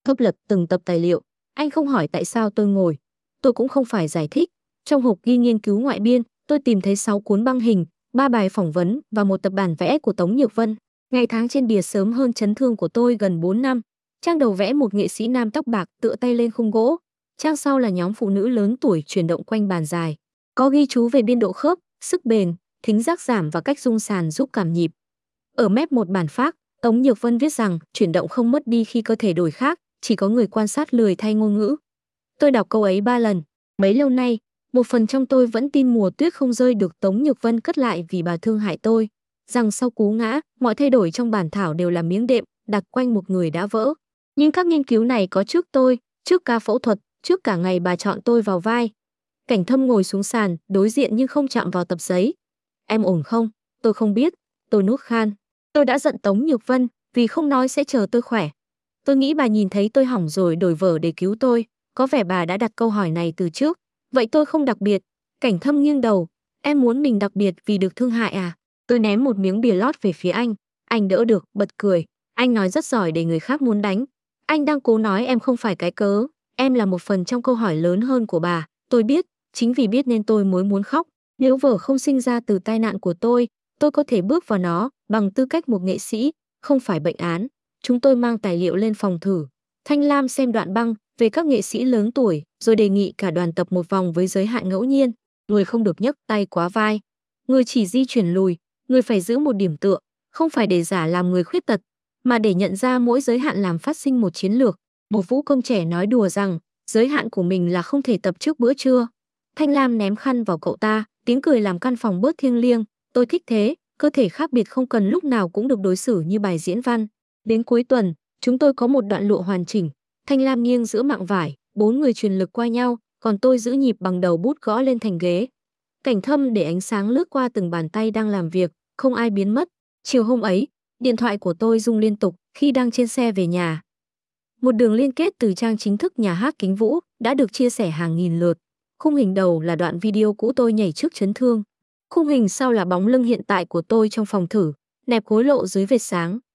Thấp lập từng tập tài liệu. Anh không hỏi tại sao tôi ngồi. Tôi cũng không phải giải thích. Trong hộp ghi nghiên cứu ngoại biên, tôi tìm thấy 6 cuốn băng hình, 3 bài phỏng vấn và một tập bản vẽ của Tống Nhược Vân. Ngày tháng trên bìa sớm hơn chấn thương của tôi gần 4 năm. Trang đầu vẽ một nghệ sĩ nam tóc bạc tựa tay lên khung gỗ. Trang sau là nhóm phụ nữ lớn tuổi chuyển động quanh bàn dài. Có ghi chú về biên độ khớp, sức bền, thính giác giảm và cách rung sàn giúp cảm nhịp. Ở mép một bản phác, Tống Nhược Vân viết rằng chuyển động không mất đi khi cơ thể đổi khác, chỉ có người quan sát lười thay ngôn ngữ. Tôi đọc câu ấy 3 lần. Mấy lâu nay, một phần trong tôi vẫn tin mùa tuyết không rơi được Tống Nhược Vân cất lại vì bà thương hại tôi. Rằng sau cú ngã, mọi thay đổi trong bản thảo đều là miếng đệm đặt quanh một người đã vỡ. Nhưng các nghiên cứu này có trước tôi, trước ca phẫu thuật, trước cả ngày bà chọn tôi vào vai. Cảnh Thâm ngồi xuống sàn, đối diện nhưng không chạm vào tập giấy. Em ổn không? Tôi không biết. Tôi nuốt khan. Tôi đã giận Tống Nhược Vân vì không nói sẽ chờ tôi khỏe. Tôi nghĩ bà nhìn thấy tôi hỏng rồi đổi vở để cứu tôi. Có vẻ bà đã đặt câu hỏi này từ trước. Vậy tôi không đặc biệt. Cảnh Thâm nghiêng đầu. Em muốn mình đặc biệt vì được thương hại à? Tôi ném một miếng bìa lót về phía anh. Anh đỡ được, bật cười. Anh nói rất giỏi để người khác muốn đánh. Anh đang cố nói em không phải cái cớ. Em là một phần trong câu hỏi lớn hơn của bà. Tôi biết, chính vì biết nên tôi mới muốn khóc. Nếu vở không sinh ra từ tai nạn của tôi có thể bước vào nó bằng tư cách một nghệ sĩ, không phải bệnh án. Chúng tôi mang tài liệu lên phòng thử. Thanh Lam xem đoạn băng về các nghệ sĩ lớn tuổi, rồi đề nghị cả đoàn tập một vòng với giới hạn ngẫu nhiên. Người không được nhấc tay quá vai. Người chỉ di chuyển lùi, người phải giữ một điểm tựa, không phải để giả làm người khuyết tật, mà để nhận ra mỗi giới hạn làm phát sinh một chiến lược. Một vũ công trẻ nói đùa rằng, giới hạn của mình là không thể tập trước bữa trưa. Thanh Lam ném khăn vào cậu ta, tiếng cười làm căn phòng bớt thiêng liêng. Tôi thích thế, cơ thể khác biệt không cần lúc nào cũng được đối xử như bài diễn văn. Đến cuối tuần, chúng tôi có một đoạn lụa hoàn chỉnh. Thanh Lam nghiêng giữa mạng vải, 4 người truyền lực qua nhau, còn tôi giữ nhịp bằng đầu bút gõ lên thành ghế. Cảnh Thâm để ánh sáng lướt qua từng bàn tay đang làm việc, không ai biến mất. Chiều hôm ấy, điện thoại của tôi rung liên tục khi đang trên xe về nhà. Một đường liên kết từ trang chính thức nhà hát Kính Vũ đã được chia sẻ hàng nghìn lượt. Khung hình đầu là đoạn video cũ tôi nhảy trước chấn thương. Khung hình sau là bóng lưng hiện tại của tôi trong phòng thử, nẹp gối lộ dưới vệt sáng.